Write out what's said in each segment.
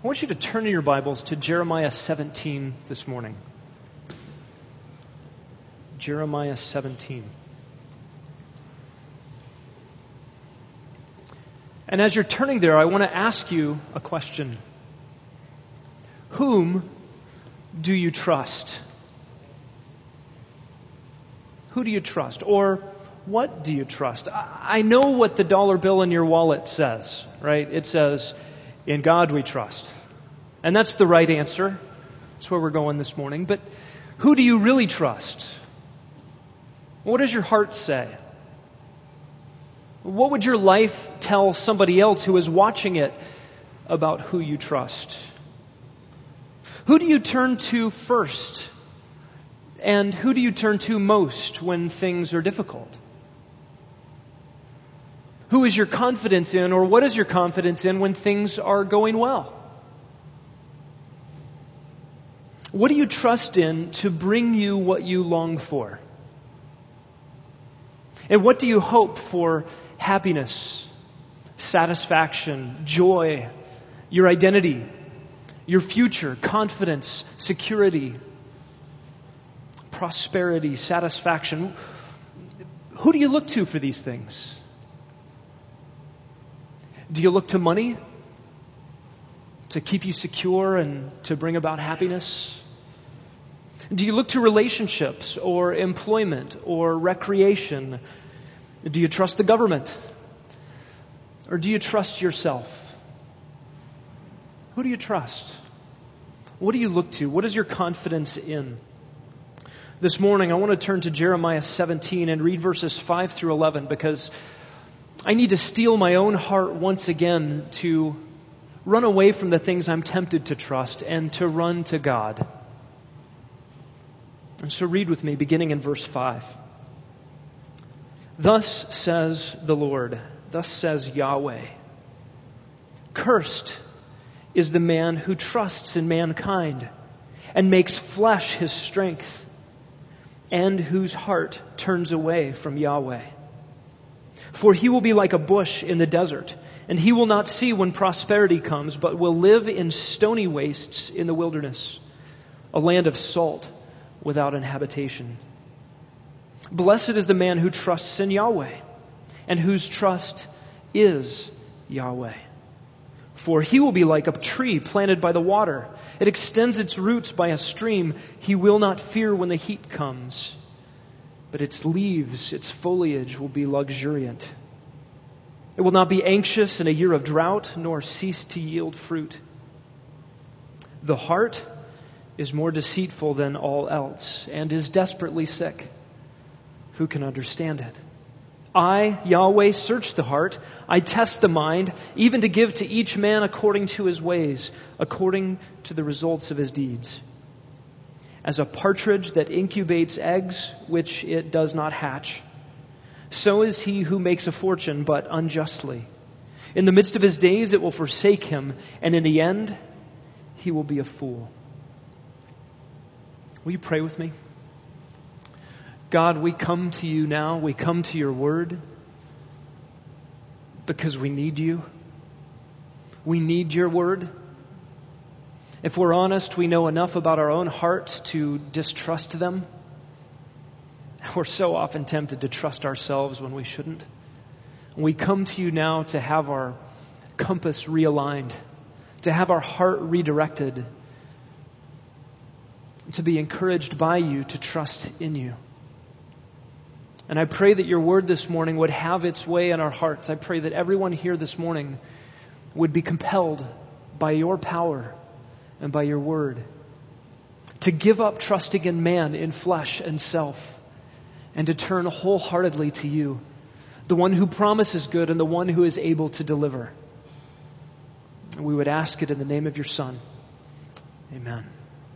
I want you to turn in your Bibles to Jeremiah 17 this morning. Jeremiah 17. And as you're turning there, I want to ask you a question. Whom do you trust? Who do you trust? Or what do you trust? I know what the dollar bill in your wallet says, right? It says, "In God we trust." And that's the right answer. That's where we're going this morning. But who do you really trust? What does your heart say? What would your life tell somebody else who is watching it about who you trust? Who do you turn to first? And who do you turn to most when things are difficult? Who is your confidence in, or what is your confidence in when things are going well? What do you trust in to bring you what you long for? And what do you hope for happiness, satisfaction, joy, your identity, your future, confidence, security, prosperity, satisfaction? Who do you look to for these things? Do you look to money to keep you secure and to bring about happiness? Do you look to relationships or employment or recreation? Do you trust the government? Or do you trust yourself? Who do you trust? What do you look to? What is your confidence in? This morning, I want to turn to Jeremiah 17 and read verses 5 through 11 because I need to steel my own heart once again to run away from the things I'm tempted to trust and to run to God. And so read with me, beginning in verse 5. Thus says the Lord, thus says Yahweh, cursed is the man who trusts in mankind and makes flesh his strength, and whose heart turns away from Yahweh. For he will be like a bush in the desert, and he will not see when prosperity comes, but will live in stony wastes in the wilderness, a land of salt without an habitation. Blessed is the man who trusts in Yahweh, and whose trust is Yahweh. For he will be like a tree planted by the water. It extends its roots by a stream. He will not fear when the heat comes, but its leaves, its foliage will be luxuriant. It will not be anxious in a year of drought, nor cease to yield fruit. The heart is more deceitful than all else, and is desperately sick. Who can understand it? I, Yahweh, search the heart. I test the mind, even to give to each man according to his ways, according to the results of his deeds. As a partridge that incubates eggs, which it does not hatch, so is he who makes a fortune, but unjustly. In the midst of his days it will forsake him, and in the end he will be a fool. Will you pray with me? God, we come to you now. We come to your word because we need you. We need your word. If we're honest, we know enough about our own hearts to distrust them. We're so often tempted to trust ourselves when we shouldn't. We come to you now to have our compass realigned, to have our heart redirected, to be encouraged by you to trust in you. And I pray that your word this morning would have its way in our hearts. I pray that everyone here this morning would be compelled by your power and by your word to give up trusting in man, in flesh and self, and to turn wholeheartedly to you, the one who promises good and the one who is able to deliver. And we would ask it in the name of your Son. Amen.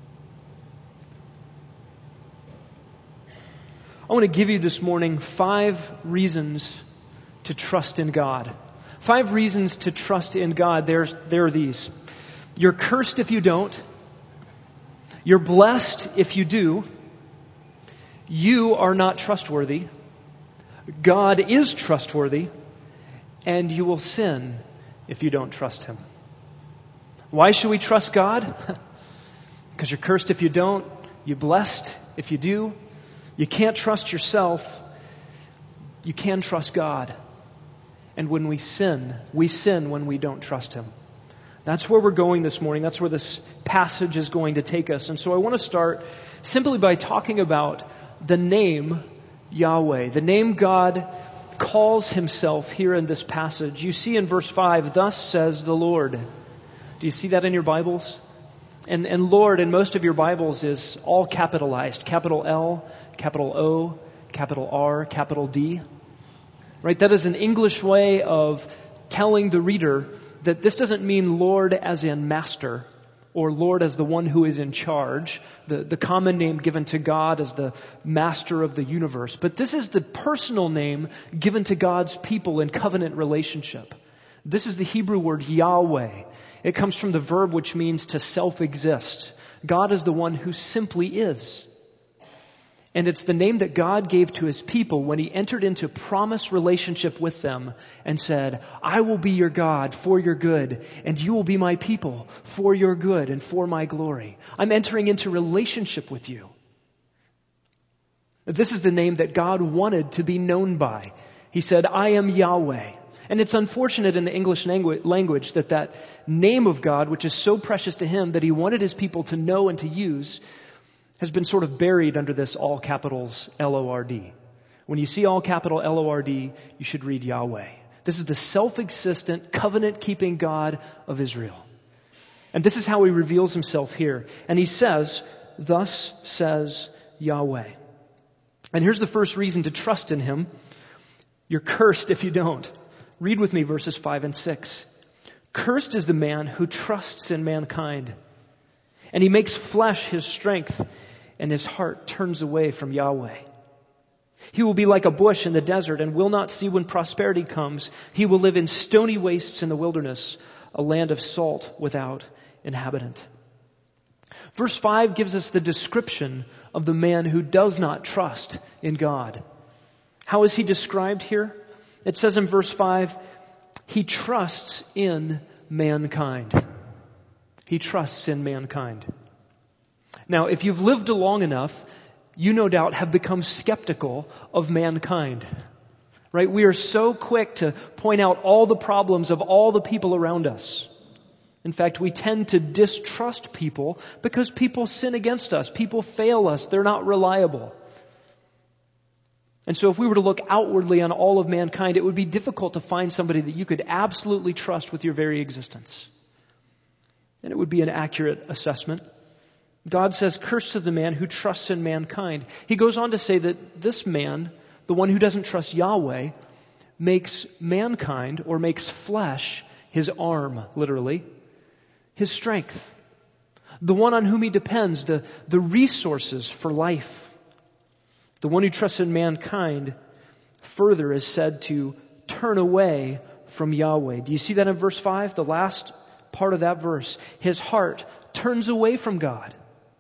I want to give you this morning 5 reasons to trust in God. 5 reasons to trust in God. There are these. You're cursed if you don't. You're blessed if you do. You are not trustworthy. God is trustworthy. And you will sin if you don't trust him. Why should we trust God? Because you're cursed if you don't. You're blessed if you do. You can't trust yourself. You can trust God. And when we sin when we don't trust Him. That's where we're going this morning. That's where this passage is going to take us. And so I want to start simply by talking about the name Yahweh, the name God calls Himself here in this passage. You see in verse 5, thus says the Lord. Do you see that in your Bibles? And Lord in most of your Bibles is all capitalized. Capital L, capital O, capital R, capital D. Right? That is an English way of telling the reader that this doesn't mean Lord as in master or Lord as the one who is in charge, the common name given to God as the master of the universe. But this is the personal name given to God's people in covenant relationship. This is the Hebrew word Yahweh. It comes from the verb which means to self-exist. God is the one who simply is. And it's the name that God gave to His people when He entered into promise relationship with them and said, I will be your God for your good, and you will be my people for your good and for my glory. I'm entering into relationship with you. This is the name that God wanted to be known by. He said, I am Yahweh. And it's unfortunate in the English language that name of God, which is so precious to Him that He wanted His people to know and to use, has been sort of buried under this all capitals L-O-R-D. When you see all capital L-O-R-D, you should read Yahweh. This is the self-existent, covenant-keeping God of Israel. And this is how He reveals Himself here. And He says, thus says Yahweh. And here's the first reason to trust in Him. You're cursed if you don't. Read with me verses 5 and 6. Cursed is the man who trusts in mankind, and he makes flesh his strength, and his heart turns away from Yahweh. He will be like a bush in the desert and will not see when prosperity comes. He will live in stony wastes in the wilderness, a land of salt without inhabitant. Verse 5 gives us the description of the man who does not trust in God. How is he described here? It says in verse 5, he trusts in mankind. He trusts in mankind. Now, if you've lived long enough, you no doubt have become skeptical of mankind. Right? We are so quick to point out all the problems of all the people around us. In fact, we tend to distrust people because people sin against us. People fail us. They're not reliable. And so if we were to look outwardly on all of mankind, it would be difficult to find somebody that you could absolutely trust with your very existence. And it would be an accurate assessment. God says, cursed is the man who trusts in mankind. He goes on to say that this man, the one who doesn't trust Yahweh, makes mankind, or makes flesh, his arm, literally, his strength. The one on whom he depends, the resources for life. The one who trusts in mankind, further, is said to turn away from Yahweh. Do you see that in verse 5? The last part of that verse. His heart turns away from God.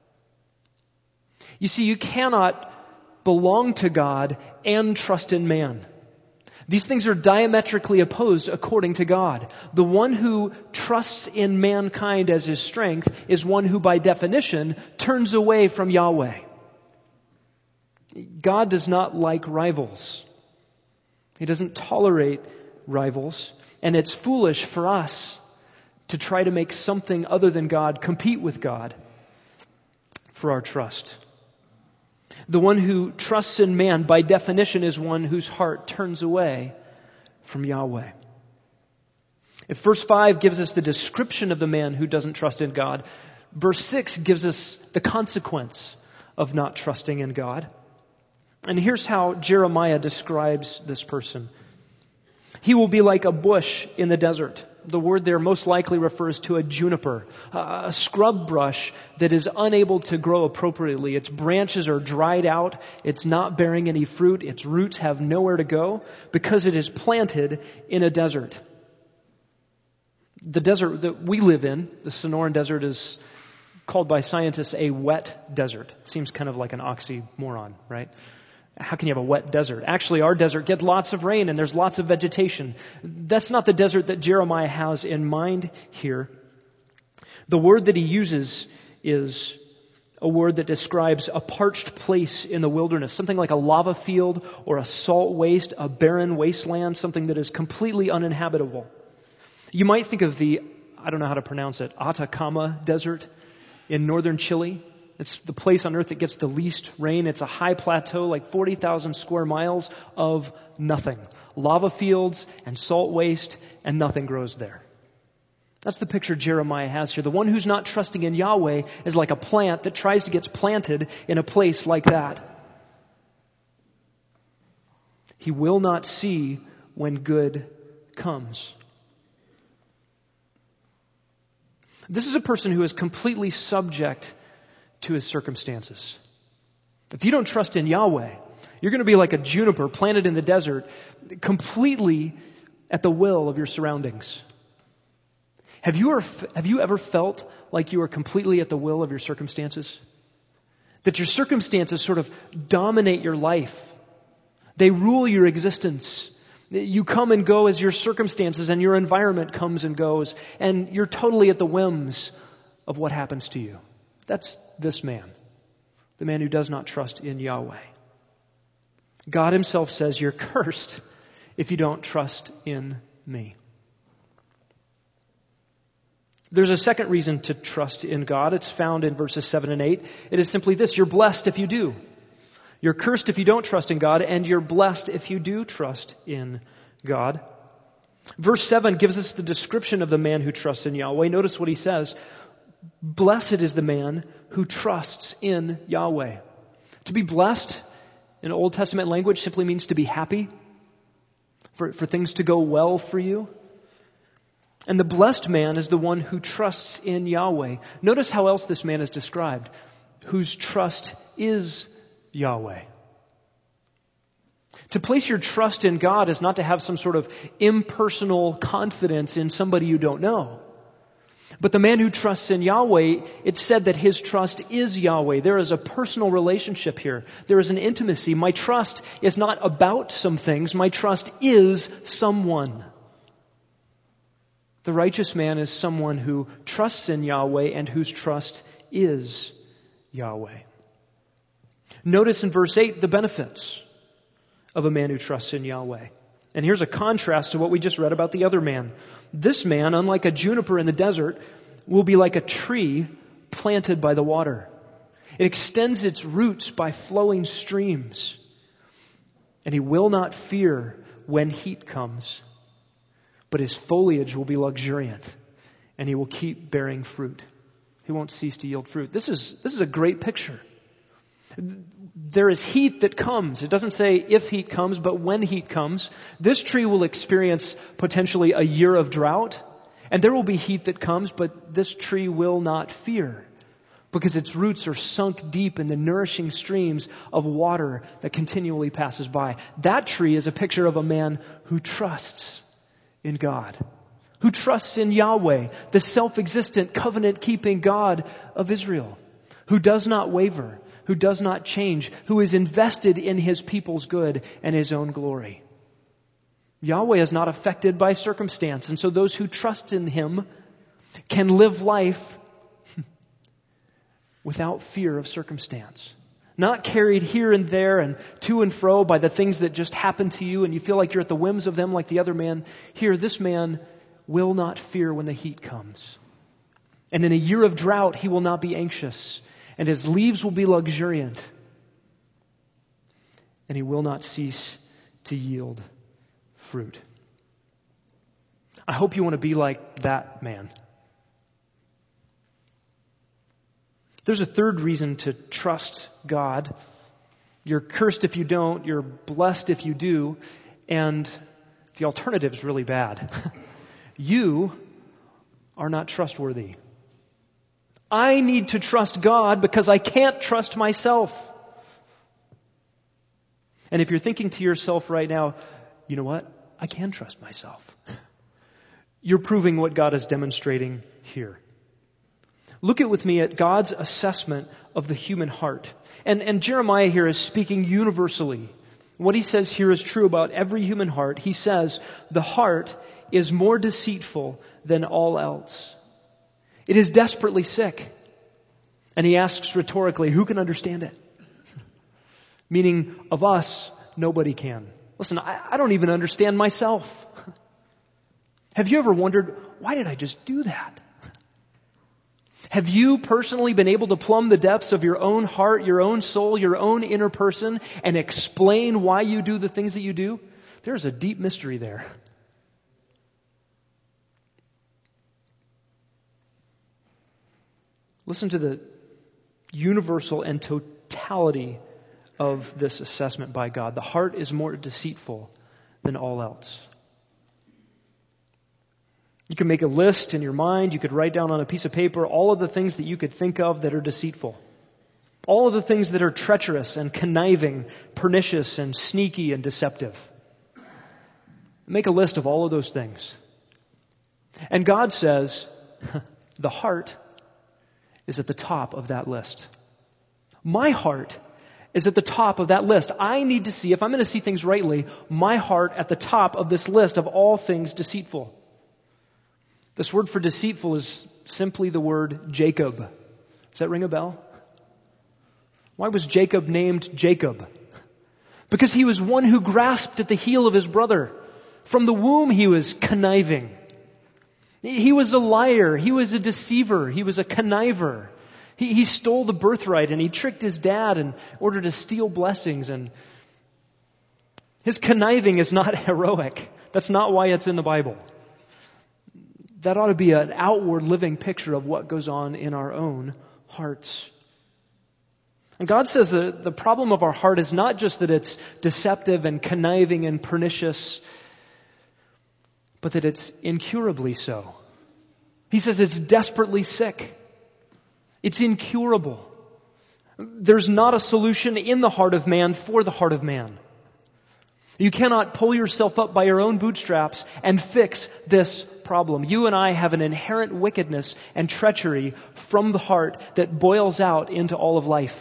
You see, you cannot belong to God and trust in man. These things are diametrically opposed according to God. The one who trusts in mankind as his strength is one who, by definition, turns away from Yahweh. God does not like rivals. He doesn't tolerate rivals. And it's foolish for us to try to make something other than God compete with God for our trust. The one who trusts in man, by definition, is one whose heart turns away from Yahweh. If verse 5 gives us the description of the man who doesn't trust in God, verse 6 gives us the consequence of not trusting in God. And here's how Jeremiah describes this person. He will be like a bush in the desert. The word there most likely refers to a juniper, a scrub brush that is unable to grow appropriately. Its branches are dried out. It's not bearing any fruit. Its roots have nowhere to go because it is planted in a desert. The desert that we live in, the Sonoran Desert, is called by scientists a wet desert. Seems kind of like an oxymoron, right? How can you have a wet desert? Actually, our desert gets lots of rain and there's lots of vegetation. That's not the desert that Jeremiah has in mind here. The word that he uses is a word that describes a parched place in the wilderness, something like a lava field or a salt waste, a barren wasteland, something that is completely uninhabitable. You might think of I don't know how to pronounce it, Atacama Desert in northern Chile. It's the place on earth that gets the least rain. It's a high plateau, like 40,000 square miles of nothing. Lava fields and salt waste, and nothing grows there. That's the picture Jeremiah has here. The one who's not trusting in Yahweh is like a plant that tries to get planted in a place like that. He will not see when good comes. This is a person who is completely subject to his circumstances. If you don't trust in Yahweh, you're going to be like a juniper planted in the desert, completely at the will of your surroundings. Have you ever felt like you are completely at the will of your circumstances? That your circumstances sort of dominate your life. They rule your existence. You come and go as your circumstances and your environment comes and goes, and you're totally at the whims of what happens to you. That's this man, the man who does not trust in Yahweh. God himself says, you're cursed if you don't trust in me. There's a second reason to trust in God. It's found in verses 7 and 8. It is simply this: you're blessed if you do. You're cursed if you don't trust in God, and you're blessed if you do trust in God. Verse 7 gives us the description of the man who trusts in Yahweh. Notice what he says. Blessed is the man who trusts in Yahweh. To be blessed in Old Testament language simply means to be happy, for things to go well for you. And the blessed man is the one who trusts in Yahweh. Notice how else this man is described. Whose trust is Yahweh. To place your trust in God is not to have some sort of impersonal confidence in somebody you don't know. But the man who trusts in Yahweh, it's said that his trust is Yahweh. There is a personal relationship here. There is an intimacy. My trust is not about some things. My trust is someone. The righteous man is someone who trusts in Yahweh and whose trust is Yahweh. Notice in verse 8 the benefits of a man who trusts in Yahweh. And here's a contrast to what we just read about the other man. This man, unlike a juniper in the desert, will be like a tree planted by the water. It extends its roots by flowing streams. And he will not fear when heat comes, but his foliage will be luxuriant, and he will keep bearing fruit. He won't cease to yield fruit. This is a great picture. There is heat that comes. It doesn't say if heat comes, but when heat comes. This tree will experience potentially a year of drought, and there will be heat that comes, but this tree will not fear because its roots are sunk deep in the nourishing streams of water that continually passes by. That tree is a picture of a man who trusts in God, who trusts in Yahweh, the self-existent, covenant-keeping God of Israel, who does not waver, who does not change, who is invested in his people's good and his own glory. Yahweh is not affected by circumstance, and so those who trust in him can live life without fear of circumstance. Not carried here and there and to and fro by the things that just happen to you and you feel like you're at the whims of them like the other man. Here, this man will not fear when the heat comes. And in a year of drought, he will not be anxious. And his leaves will be luxuriant. And he will not cease to yield fruit. I hope you want to be like that man. There's a third reason to trust God. You're cursed if you don't. You're blessed if you do. And the alternative is really bad. You are not trustworthy. I need to trust God because I can't trust myself. And if you're thinking to yourself right now, you know what? I can trust myself. You're proving what God is demonstrating here. Look with me at God's assessment of the human heart. And Jeremiah here is speaking universally. What he says here is true about every human heart. He says, the heart is more deceitful than all else. It is desperately sick. And he asks rhetorically, who can understand it? Meaning, of us, nobody can. Listen, I don't even understand myself. Have you ever wondered, why did I just do that? Have you personally been able to plumb the depths of your own heart, your own soul, your own inner person, and explain why you do the things that you do? There's a deep mystery there. Listen to the universal and totality of this assessment by God. The heart is more deceitful than all else. You can make a list in your mind. You could write down on a piece of paper all of the things that you could think of that are deceitful. All of the things that are treacherous and conniving, pernicious and sneaky and deceptive. Make a list of all of those things. And God says, the heart is at the top of that list. My heart is at the top of that list. I need to see, if I'm going to see things rightly, my heart at the top of this list of all things deceitful. This word for deceitful is simply the word Jacob. Does that ring a bell? Why was Jacob named Jacob? Because he was one who grasped at the heel of his brother. From the womb he was conniving. He was a liar. He was a deceiver. He was a conniver. He stole the birthright and he tricked his dad in order to steal blessings. And his conniving is not heroic. That's not why it's in the Bible. That ought to be an outward living picture of what goes on in our own hearts. And God says that the problem of our heart is not just that it's deceptive and conniving and pernicious, but that it's incurably so. He says it's desperately sick. It's incurable. There's not a solution in the heart of man for the heart of man. You cannot pull yourself up by your own bootstraps and fix this problem. You and I have an inherent wickedness and treachery from the heart that boils out into all of life.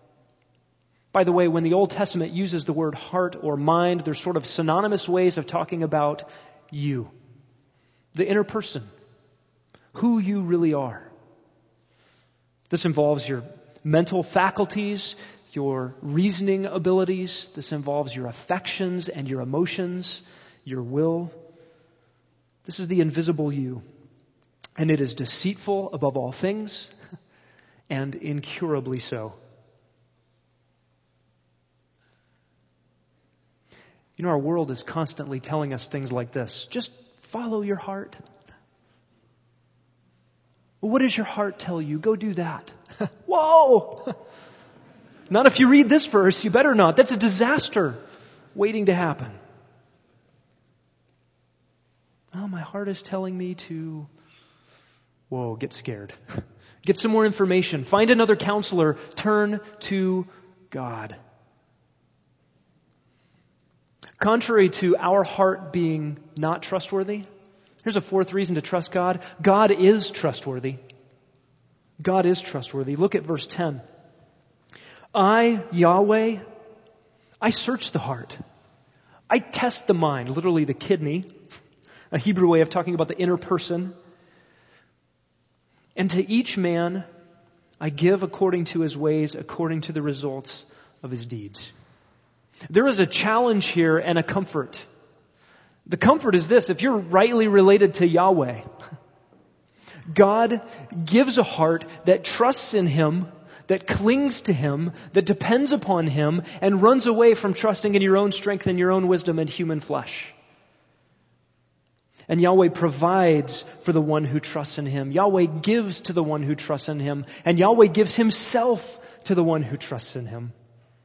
By the way, when the Old Testament uses the word heart or mind, they're sort of synonymous ways of talking about you, the inner person, who you really are. This involves your mental faculties, your reasoning abilities. This involves your affections and your emotions, your will. This is the invisible you. And it is deceitful above all things and incurably so. You know, our world is constantly telling us things like this. Just follow your heart. Well, what does your heart tell you? Go do that. Whoa! Not if you read this verse, you better not. That's a disaster waiting to happen. Oh, my heart is telling me to, get scared. Get some more information. Find another counselor. Turn to God. Contrary to our heart being not trustworthy, here's a fourth reason to trust God. God is trustworthy. God is trustworthy. Look at verse 10. I, Yahweh, I search the heart. I test the mind, literally the kidney, a Hebrew way of talking about the inner person. And to each man I give according to his ways, according to the results of his deeds. There is a challenge here and a comfort. The comfort is this: if you're rightly related to Yahweh, God gives a heart that trusts in Him, that clings to Him, that depends upon Him, and runs away from trusting in your own strength and your own wisdom and human flesh. And Yahweh provides for the one who trusts in Him. Yahweh gives to the one who trusts in Him. And Yahweh gives Himself to the one who trusts in Him.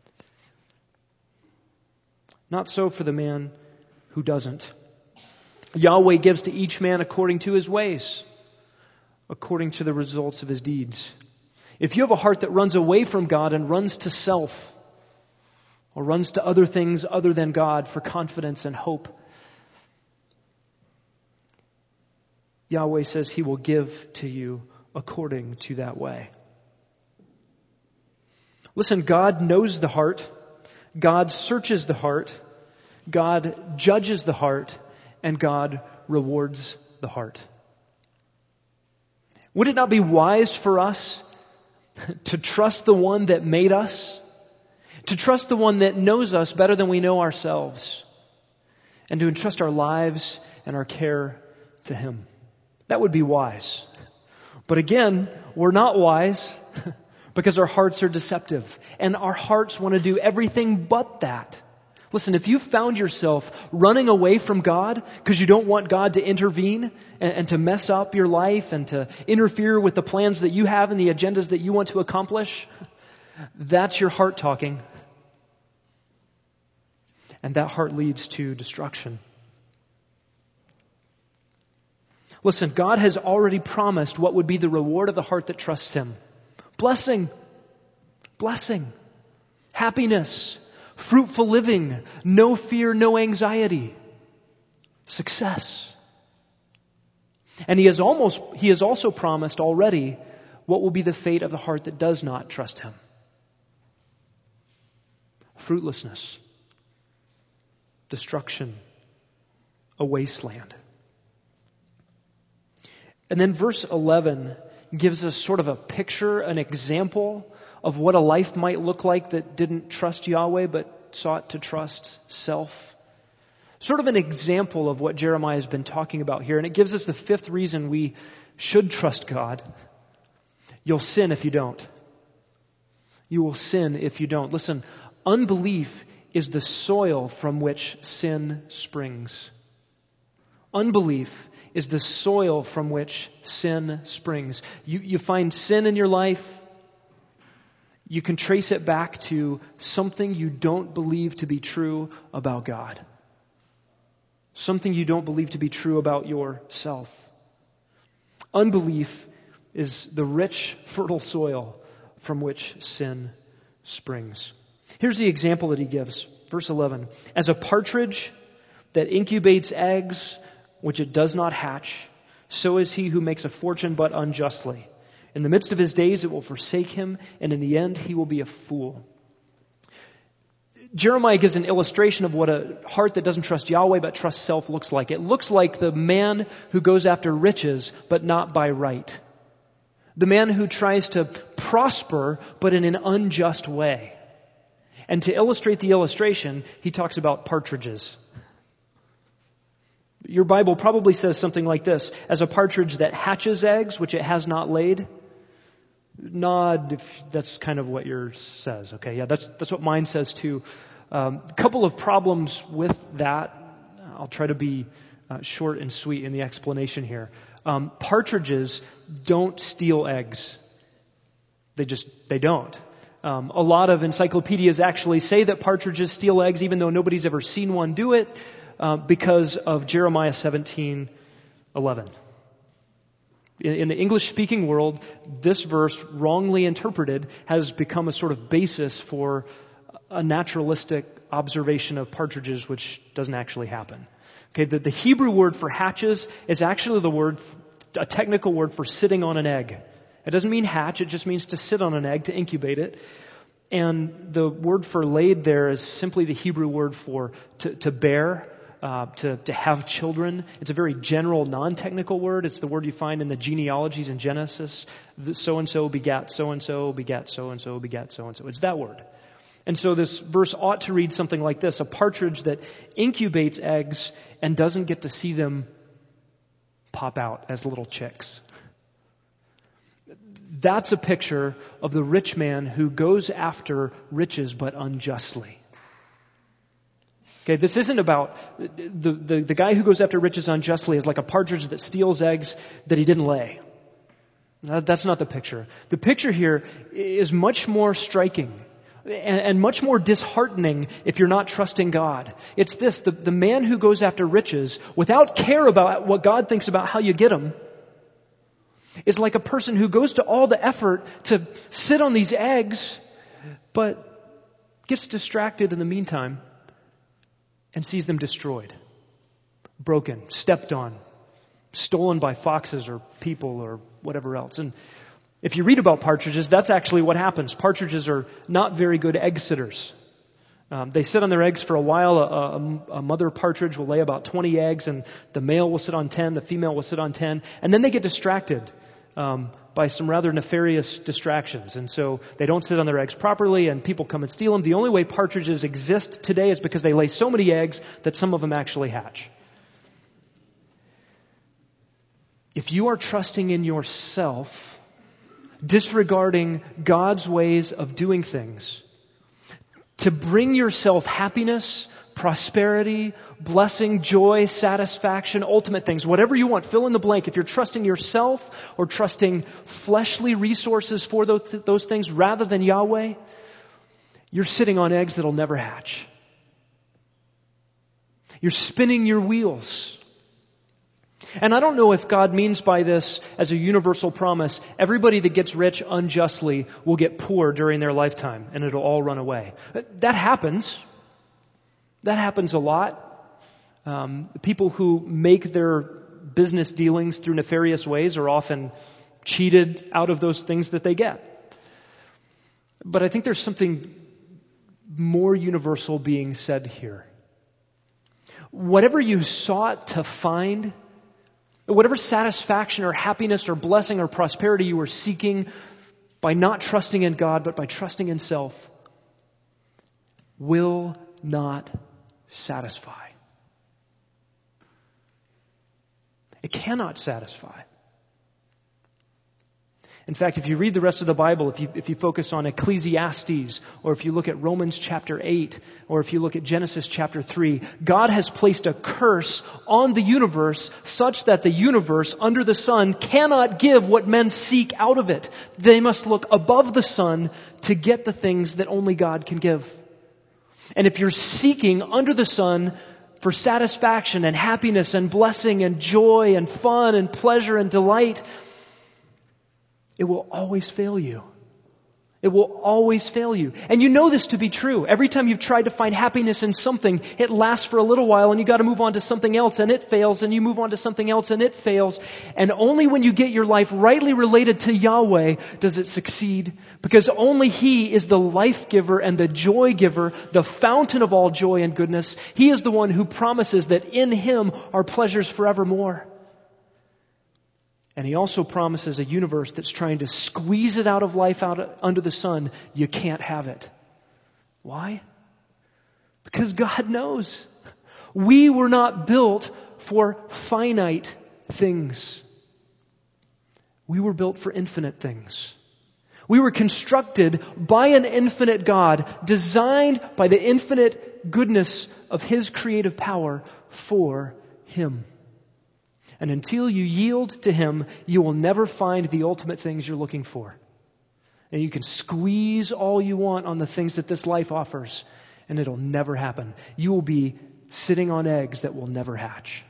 Not so for the man who doesn't. Yahweh gives to each man according to his ways, according to the results of his deeds. If you have a heart that runs away from God and runs to self, or runs to other things other than God for confidence and hope, Yahweh says He will give to you according to that way. Listen, God knows the heart. God searches the heart. God judges the heart. And God rewards the heart. Would it not be wise for us to trust the one that made us, to trust the one that knows us better than we know ourselves, and to entrust our lives and our care to Him? That would be wise. But again, we're not wise because our hearts are deceptive, and our hearts want to do everything but that. Listen, if you found yourself running away from God because you don't want God to intervene and to mess up your life and to interfere with the plans that you have and the agendas that you want to accomplish, that's your heart talking. And that heart leads to destruction. Listen, God has already promised what would be the reward of the heart that trusts Him. Blessing, happiness, fruitful living, no fear, no anxiety, success. And He has also promised already what will be the fate of the heart that does not trust Him. Fruitlessness, destruction, a wasteland. And then verse 11 gives us sort of a picture, an example of what a life might look like that didn't trust Yahweh but sought to trust self. Sort of an example of what Jeremiah has been talking about here. And it gives us the fifth reason we should trust God. You'll sin if you don't. You will sin if you don't. Listen, unbelief is the soil from which sin springs. Unbelief is the soil from which sin springs. You find sin in your life, you can trace it back to something you don't believe to be true about God. Something you don't believe to be true about yourself. Unbelief is the rich, fertile soil from which sin springs. Here's the example that he gives. Verse 11. As a partridge that incubates eggs which it does not hatch, so is he who makes a fortune but unjustly. In the midst of his days it will forsake him, and in the end he will be a fool. Jeremiah gives an illustration of what a heart that doesn't trust Yahweh but trusts self looks like. It looks like the man who goes after riches but not by right. The man who tries to prosper but in an unjust way. And to illustrate the illustration, he talks about partridges. Your Bible probably says something like this: as a partridge that hatches eggs which it has not laid. Nod if that's kind of what yours says. Okay, yeah, that's what mine says too. A couple of problems with that. I'll try to be short and sweet in the explanation here. Partridges don't steal eggs. They don't. A lot of encyclopedias actually say that partridges steal eggs, even though nobody's ever seen one do it, because of Jeremiah 17:11. In the English-speaking world, this verse, wrongly interpreted, has become a sort of basis for a naturalistic observation of partridges, which doesn't actually happen. Okay, the Hebrew word for hatches is actually a technical word for sitting on an egg. It doesn't mean hatch, it just means to sit on an egg, to incubate it. And the word for laid there is simply the Hebrew word for to bear, to have children. It's a very general, non-technical word. It's the word you find in the genealogies in Genesis. So-and-so begat so-and-so, begat so-and-so, begat so-and-so. It's that word. And so this verse ought to read something like this: a partridge that incubates eggs and doesn't get to see them pop out as little chicks. That's a picture of the rich man who goes after riches but unjustly. Okay, this isn't about the guy who goes after riches unjustly is like a partridge that steals eggs that he didn't lay. That's not the picture. The picture here is much more striking and much more disheartening if you're not trusting God. It's this: the man who goes after riches without care about what God thinks about how you get them is like a person who goes to all the effort to sit on these eggs, but gets distracted in the meantime and sees them destroyed, broken, stepped on, stolen by foxes or people or whatever else. And if you read about partridges, that's actually what happens. Partridges are not very good egg sitters. They sit on their eggs for a while. A mother partridge will lay about 20 eggs, and the male will sit on 10, the female will sit on 10, and then they get distracted. by some rather nefarious distractions. And so they don't sit on their eggs properly, and people come and steal them. The only way partridges exist today is because they lay so many eggs that some of them actually hatch. If you are trusting in yourself, disregarding God's ways of doing things, to bring yourself happiness, prosperity, blessing, joy, satisfaction, ultimate things, whatever you want, fill in the blank. If you're trusting yourself or trusting fleshly resources for those things rather than Yahweh, you're sitting on eggs that'll never hatch. You're spinning your wheels. And I don't know if God means by this as a universal promise, everybody that gets rich unjustly will get poor during their lifetime and it'll all run away. That happens. That happens a lot. People who make their business dealings through nefarious ways are often cheated out of those things that they get. But I think there's something more universal being said here. Whatever you sought to find, whatever satisfaction or happiness or blessing or prosperity you were seeking by not trusting in God but by trusting in self, will not satisfy. It cannot satisfy. In fact, if you read the rest of the Bible, if you focus on Ecclesiastes, or if you look at Romans chapter 8, or if you look at Genesis chapter 3, God has placed a curse on the universe such that the universe under the sun cannot give what men seek out of it. They must look above the sun to get the things that only God can give. And if you're seeking under the sun for satisfaction and happiness and blessing and joy and fun and pleasure and delight, it will always fail you. It will always fail you. And you know this to be true. Every time you've tried to find happiness in something, it lasts for a little while and you got to move on to something else and it fails, and you move on to something else and it fails. And only when you get your life rightly related to Yahweh does it succeed, because only He is the life giver and the joy giver, the fountain of all joy and goodness. He is the one who promises that in Him are pleasures forevermore. And He also promises a universe that's trying to squeeze it out of life out under the sun. You can't have it. Why? Because God knows. We were not built for finite things. We were built for infinite things. We were constructed by an infinite God, designed by the infinite goodness of His creative power for Him. And until you yield to Him, you will never find the ultimate things you're looking for. And you can squeeze all you want on the things that this life offers, and it'll never happen. You will be sitting on eggs that will never hatch.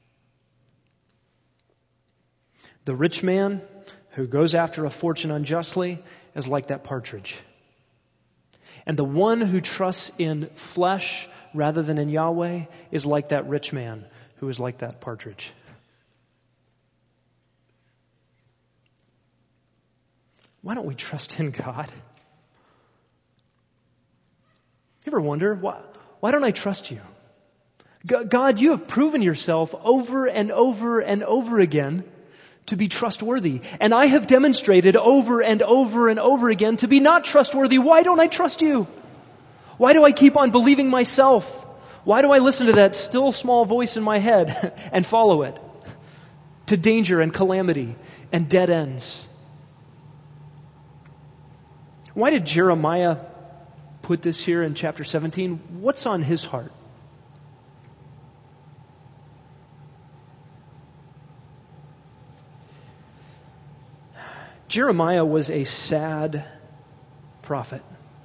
The rich man who goes after a fortune unjustly is like that partridge. And the one who trusts in flesh rather than in Yahweh is like that rich man who is like that partridge. Why don't we trust in God? You ever wonder, why don't I trust you? God, you have proven yourself over and over and over again to be trustworthy. And I have demonstrated over and over and over again to be not trustworthy. Why don't I trust you? Why do I keep on believing myself? Why do I listen to that still small voice in my head and follow it to danger and calamity and dead ends? Why did Jeremiah put this here in chapter 17? What's on his heart? Jeremiah was a sad prophet.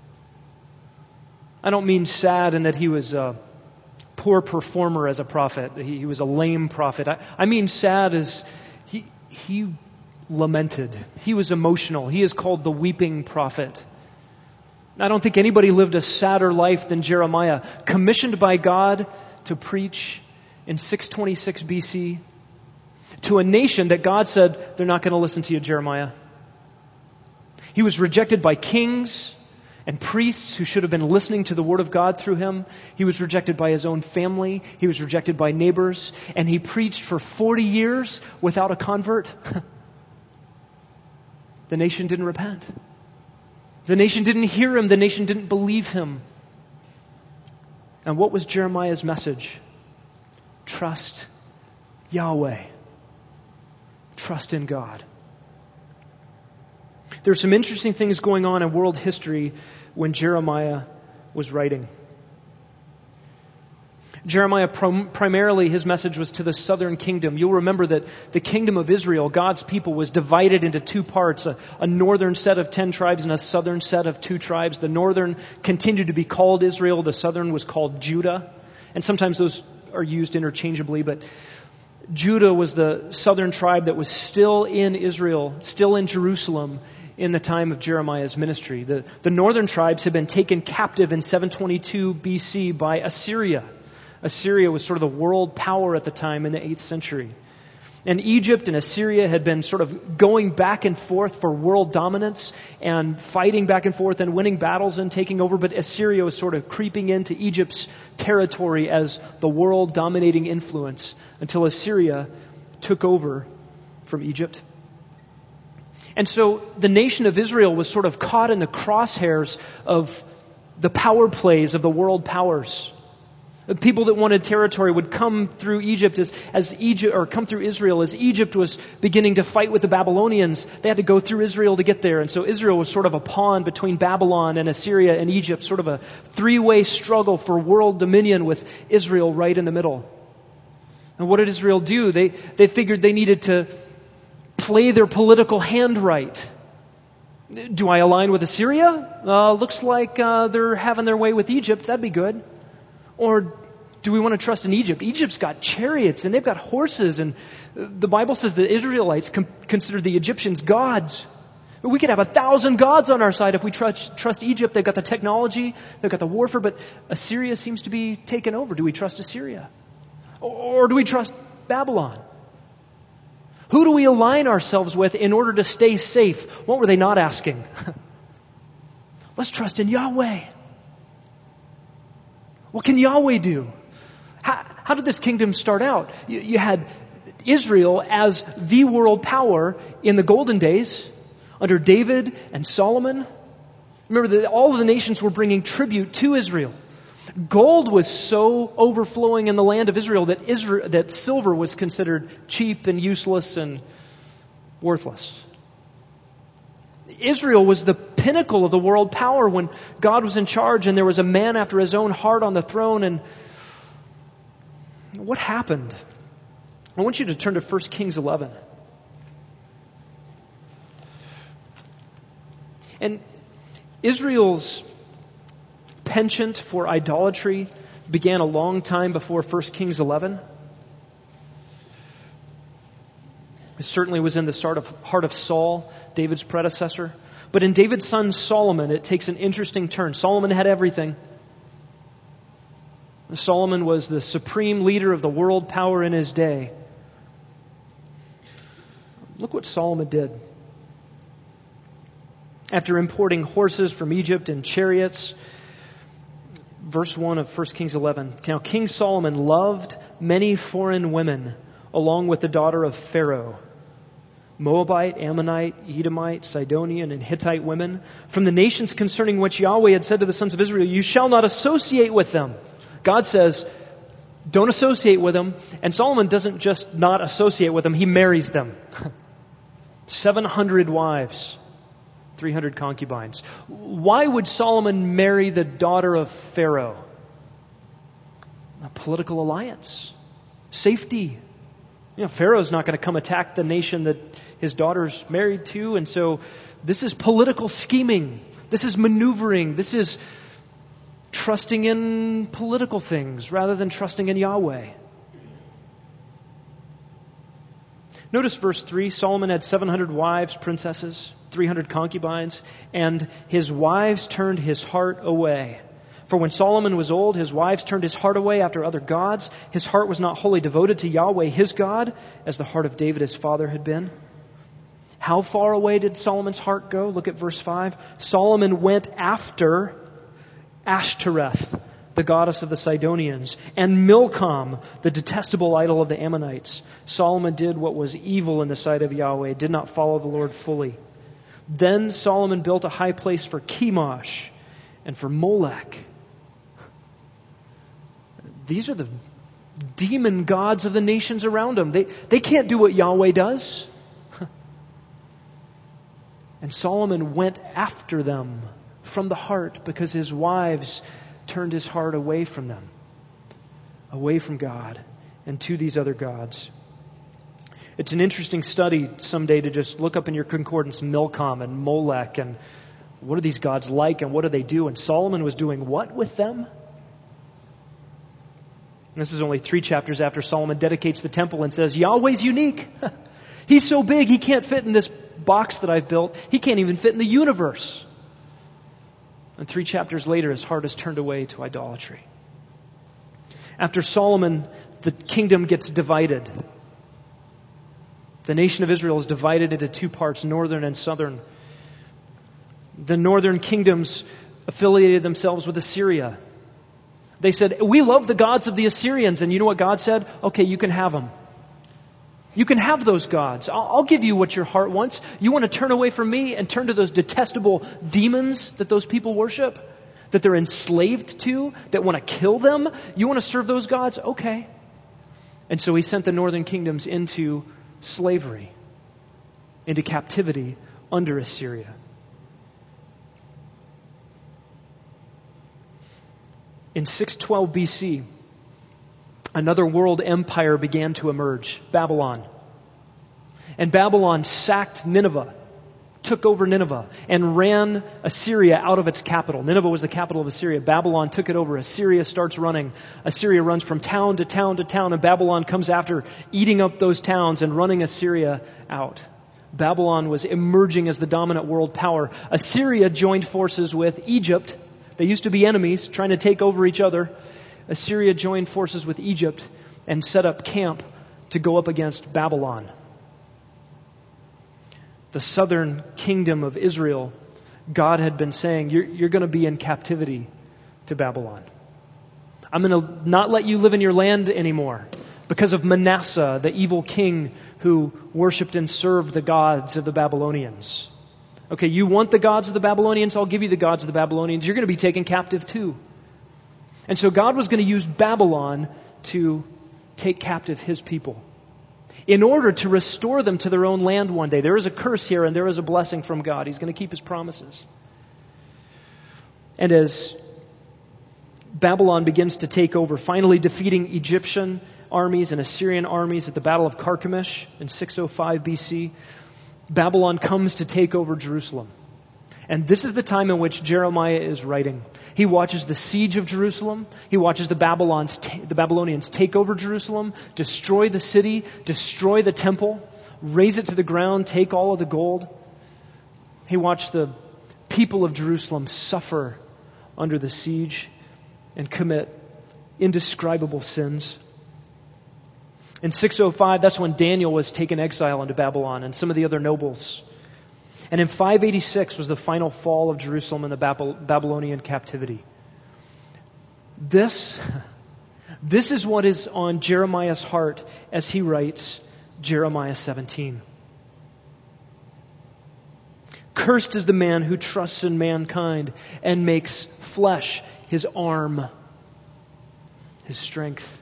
I don't mean sad in that he was a poor performer as a prophet. He was a lame prophet. I mean sad as he lamented. He was emotional. He is called the weeping prophet. I don't think anybody lived a sadder life than Jeremiah, commissioned by God to preach in 626 BC to a nation that God said, they're not going to listen to you, Jeremiah. He was rejected by kings and priests who should have been listening to the word of God through him. He was rejected by his own family. He was rejected by neighbors. And he preached for 40 years without a convert. the nation didn't repent. The nation didn't hear him. The nation didn't believe him. And what was Jeremiah's message? Trust Yahweh. Trust in God. There are some interesting things going on in world history when Jeremiah was writing. Jeremiah, primarily his message was to the southern kingdom. You'll remember that the kingdom of Israel, God's people, was divided into two parts, a northern set of 10 tribes and a southern set of 2 tribes. The northern continued to be called Israel. The southern was called Judah. And sometimes those are used interchangeably, but Judah was the southern tribe that was still in Israel, still in Jerusalem in the time of Jeremiah's ministry. The northern tribes had been taken captive in 722 BC by Assyria. Assyria was sort of the world power at the time in the 8th century. And Egypt and Assyria had been sort of going back and forth for world dominance and fighting back and forth and winning battles and taking over. But Assyria was sort of creeping into Egypt's territory as the world dominating influence until Assyria took over from Egypt. And so the nation of Israel was sort of caught in the crosshairs of the power plays of the world powers. People that wanted territory would come through Egypt as Egypt, or come through Israel as Egypt was beginning to fight with the Babylonians. They had to go through Israel to get there. And so Israel was sort of a pawn between Babylon and Assyria and Egypt, sort of a 3-way struggle for world dominion with Israel right in the middle. And what did Israel do? They figured they needed to play their political hand right. Do I align with Assyria? Looks like they're having their way with Egypt. That'd be good. Or do we want to trust in Egypt? Egypt's got chariots and they've got horses, and the Bible says the Israelites considered the Egyptians gods. We could have 1,000 gods on our side if we trust Egypt. They've got the technology, they've got the warfare, but Assyria seems to be taken over. Do we trust Assyria? Or do we trust Babylon? Who do we align ourselves with in order to stay safe? What were they not asking? Let's trust in Yahweh. What can Yahweh do? How did this kingdom start out? You had Israel as the world power in the golden days under David and Solomon. Remember that all of the nations were bringing tribute to Israel. Gold was so overflowing in the land of Israel that silver was considered cheap and useless and worthless. Israel was the pinnacle of the world power when God was in charge, and there was a man after his own heart on the throne. And what happened? I want you to turn to 1 Kings 11. And Israel's penchant for idolatry began a long time before 1 Kings 11. It certainly was in the heart of Saul, David's predecessor. But in David's son Solomon, it takes an interesting turn. Solomon had everything. Solomon was the supreme leader of the world power in his day. Look what Solomon did. After importing horses from Egypt and chariots, verse 1 of 1 Kings 11. Now King Solomon loved many foreign women, along with the daughter of Pharaoh, Moabite, Ammonite, Edomite, Sidonian, and Hittite women, from the nations concerning which Yahweh had said to the sons of Israel, you shall not associate with them. God says, don't associate with them. And Solomon doesn't just not associate with them, he marries them. 700 wives, 300 concubines. Why would Solomon marry the daughter of Pharaoh? A political alliance. Safety. Pharaoh's not going to come attack the nation that his daughter's married to. And so this is political scheming. This is maneuvering. This is trusting in political things rather than trusting in Yahweh. Notice verse 3. Solomon had 700 wives, princesses, 300 concubines, and his wives turned his heart away. For when Solomon was old, his wives turned his heart away after other gods. His heart was not wholly devoted to Yahweh, his God, as the heart of David, his father, had been. How far away did Solomon's heart go? Look at verse 5. Solomon went after Ashtoreth, the goddess of the Sidonians, and Milcom, the detestable idol of the Ammonites. Solomon did what was evil in the sight of Yahweh, did not follow the Lord fully. Then Solomon built a high place for Chemosh and for Molech. These are the demon gods of the nations around him. They can't do what Yahweh does. And Solomon went after them from the heart because his wives turned his heart away from them, away from God, and to these other gods. It's an interesting study someday to just look up in your concordance Milcom and Molech and what are these gods like and what do they do? And Solomon was doing what with them? And this is only 3 chapters after Solomon dedicates the temple and says, Yahweh's unique. He's so big he can't fit in this box that I've built. He can't even fit in the universe. And 3 chapters later, his heart is turned away to idolatry. After Solomon, the kingdom gets divided. The nation of Israel is divided into 2 parts, northern and southern. The northern kingdoms affiliated themselves with Assyria. They said, we love the gods of the Assyrians. And you know what God said? Okay, you can have them. You can have those gods. I'll give you what your heart wants. You want to turn away from me and turn to those detestable demons that those people worship, that they're enslaved to, that want to kill them? You want to serve those gods? Okay. And so he sent the northern kingdoms into slavery, into captivity under Assyria. In 612 BC, another world empire began to emerge, Babylon. And Babylon sacked Nineveh, took over Nineveh, and ran Assyria out of its capital. Nineveh was the capital of Assyria. Babylon took it over. Assyria starts running. Assyria runs from town to town to town, and Babylon comes after, eating up those towns and running Assyria out. Babylon was emerging as the dominant world power. Assyria joined forces with Egypt. They used to be enemies, trying to take over each other. Assyria joined forces with Egypt and set up camp to go up against Babylon. The southern kingdom of Israel, God had been saying, you're going to be in captivity to Babylon. I'm going to not let you live in your land anymore because of Manasseh, the evil king who worshipped and served the gods of the Babylonians. Okay, you want the gods of the Babylonians? I'll give you the gods of the Babylonians. You're going to be taken captive too. And so God was going to use Babylon to take captive His people in order to restore them to their own land one day. There is a curse here and there is a blessing from God. He's going to keep His promises. And as Babylon begins to take over, finally defeating Egyptian armies and Assyrian armies at the Battle of Carchemish in 605 BC, Babylon comes to take over Jerusalem. And this is the time in which Jeremiah is writing. He watches the siege of Jerusalem. He watches the Babylonians take over Jerusalem, destroy the city, destroy the temple, raze it to the ground, take all of the gold. He watched the people of Jerusalem suffer under the siege and commit indescribable sins. In 605, that's when Daniel was taken exile into Babylon and some of the other nobles. And in 586 was the final fall of Jerusalem in the Babylonian captivity. This is what is on Jeremiah's heart as he writes Jeremiah 17. Cursed is the man who trusts in mankind and makes flesh his arm, his strength,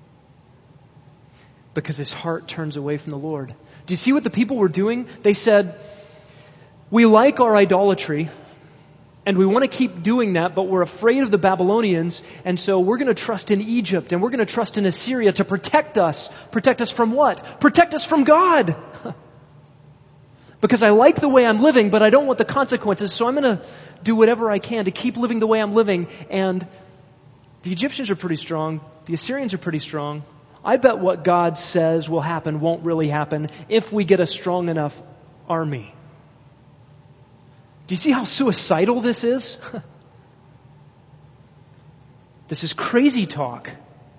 because his heart turns away from the Lord. Do you see what the people were doing? They said, we like our idolatry, and we want to keep doing that, but we're afraid of the Babylonians, and so we're going to trust in Egypt, and we're going to trust in Assyria to protect us. Protect us from what? Protect us from God! Because I like the way I'm living, but I don't want the consequences, so I'm going to do whatever I can to keep living the way I'm living. And the Egyptians are pretty strong. The Assyrians are pretty strong. I bet what God says will happen won't really happen if we get a strong enough army. Do you see how suicidal this is? This is crazy talk.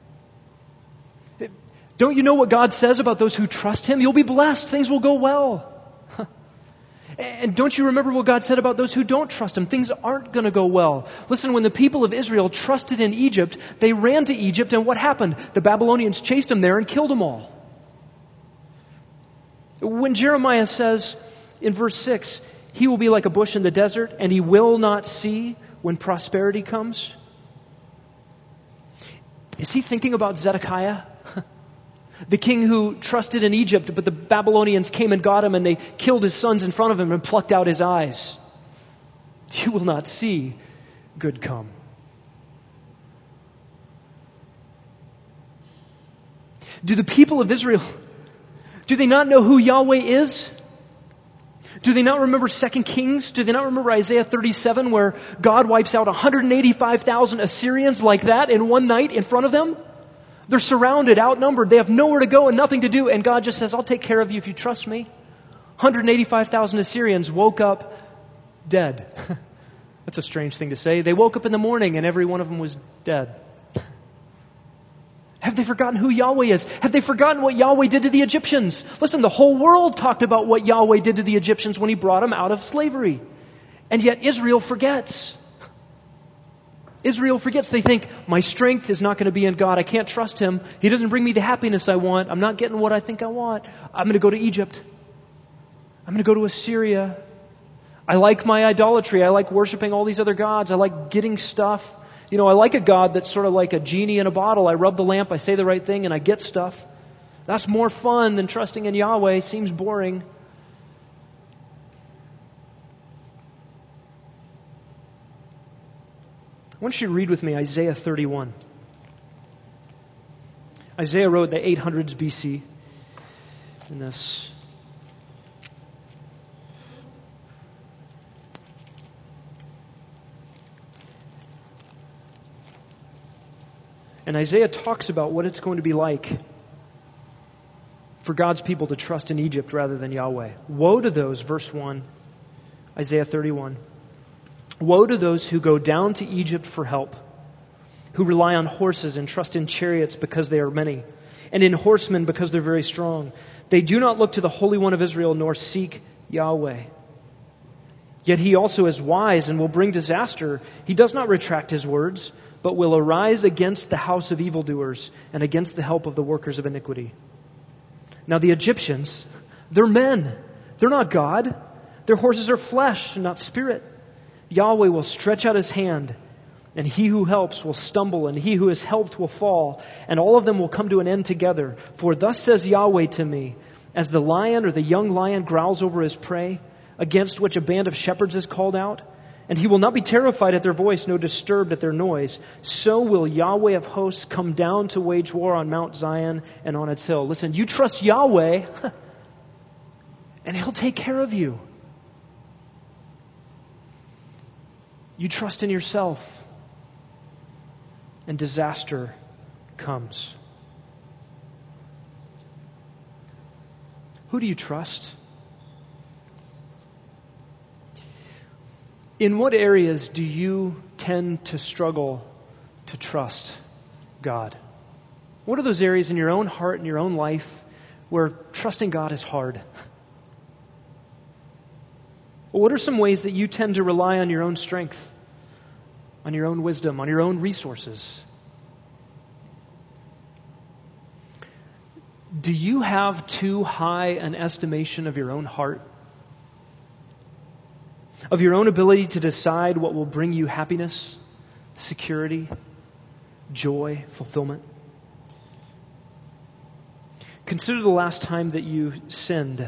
Don't you know what God says about those who trust Him? You'll be blessed. Things will go well. And don't you remember what God said about those who don't trust Him? Things aren't going to go well. Listen, when the people of Israel trusted in Egypt, they ran to Egypt, and what happened? The Babylonians chased them there and killed them all. When Jeremiah says in verse 6, He will be like a bush in the desert, and he will not see when prosperity comes. Is he thinking about Zedekiah? The king who trusted in Egypt, but the Babylonians came and got him, and they killed his sons in front of him and plucked out his eyes. You will not see good come. Do the people of Israel, do they not know who Yahweh is? Do they not remember 2 Kings? Do they not remember Isaiah 37 where God wipes out 185,000 Assyrians like that in one night in front of them? They're surrounded, outnumbered. They have nowhere to go and nothing to do. And God just says, I'll take care of you if you trust me. 185,000 Assyrians woke up dead. That's a strange thing to say. They woke up in the morning and every one of them was dead. Have they forgotten who Yahweh is? Have they forgotten what Yahweh did to the Egyptians? Listen, the whole world talked about what Yahweh did to the Egyptians when He brought them out of slavery. And yet Israel forgets. Israel forgets. They think, my strength is not going to be in God. I can't trust Him. He doesn't bring me the happiness I want. I'm not getting what I think I want. I'm going to go to Egypt. I'm going to go to Assyria. I like my idolatry. I like worshiping all these other gods. I like getting stuff. You know, I like a God that's sort of like a genie in a bottle. I rub the lamp, I say the right thing, and I get stuff. That's more fun than trusting in Yahweh. Seems boring. I want you to read with me Isaiah 31. Isaiah wrote the 800s BC in this. And Isaiah talks about what it's going to be like for God's people to trust in Egypt rather than Yahweh. Woe to those, verse 1, Isaiah 31. Woe to those who go down to Egypt for help, who rely on horses and trust in chariots because they are many, and in horsemen because they're very strong. They do not look to the Holy One of Israel nor seek Yahweh. Yet He also is wise and will bring disaster. He does not retract His words, but will arise against the house of evildoers and against the help of the workers of iniquity. Now the Egyptians, they're men. They're not God. Their horses are flesh, not spirit. Yahweh will stretch out His hand, and he who helps will stumble, and he who is helped will fall, and all of them will come to an end together. For thus says Yahweh to me, as the lion or the young lion growls over his prey, against which a band of shepherds is called out, and he will not be terrified at their voice, nor disturbed at their noise. So will Yahweh of hosts come down to wage war on Mount Zion and on its hill. Listen, you trust Yahweh, and He'll take care of you. You trust in yourself, and disaster comes. Who do you trust? In what areas do you tend to struggle to trust God? What are those areas in your own heart and your own life where trusting God is hard? Well, what are some ways that you tend to rely on your own strength, on your own wisdom, on your own resources? Do you have too high an estimation of your own heart? Of your own ability to decide what will bring you happiness, security, joy, fulfillment? Consider the last time that you sinned.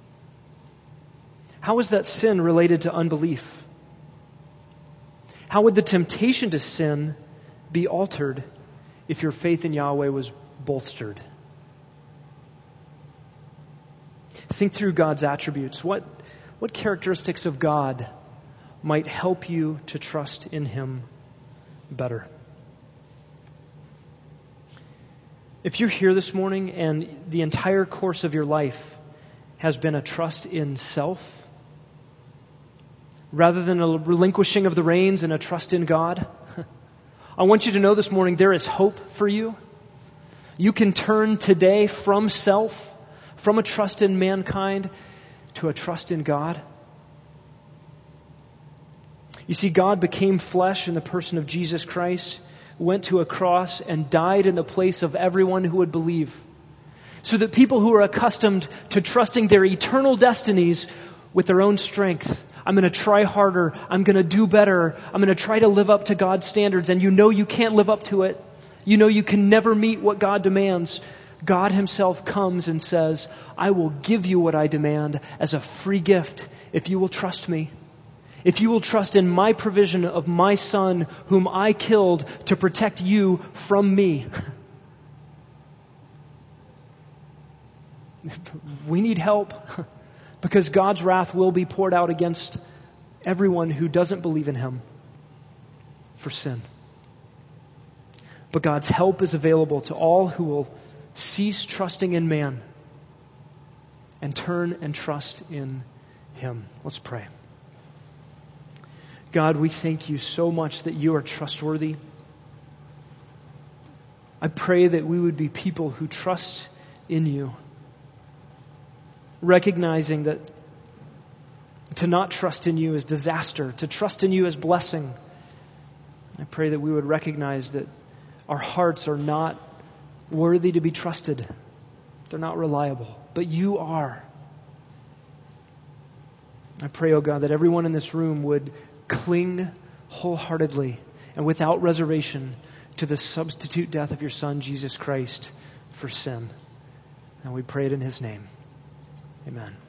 How is that sin related to unbelief? How would the temptation to sin be altered if your faith in Yahweh was bolstered? Think through God's attributes. What characteristics of God might help you to trust in Him better? If you're here this morning and the entire course of your life has been a trust in self, rather than a relinquishing of the reins and a trust in God, I want you to know this morning there is hope for you. You can turn today from self, from a trust in mankind, to a trust in God. You see, God became flesh in the person of Jesus Christ, went to a cross and died in the place of everyone who would believe, so that people who are accustomed to trusting their eternal destinies with their own strength I'm going to try harder. I'm going to do better. I'm going to try to live up to God's standards. And you know you can't live up to it. You know you can never meet what God demands. God himself comes and says, I will give you what I demand as a free gift if you will trust me. If you will trust in my provision of my Son whom I killed to protect you from me. We need help because God's wrath will be poured out against everyone who doesn't believe in him for sin. But God's help is available to all who will cease trusting in man and turn and trust in him. Let's pray. God, we thank you so much that you are trustworthy. I pray that we would be people who trust in you, recognizing that to not trust in you is disaster, to trust in you is blessing. I pray that we would recognize that our hearts are not worthy to be trusted. They're not reliable, but you are. I pray, oh God, that everyone in this room would cling wholeheartedly and without reservation to the substitute death of your Son, Jesus Christ, for sin. And we pray it in his name. Amen.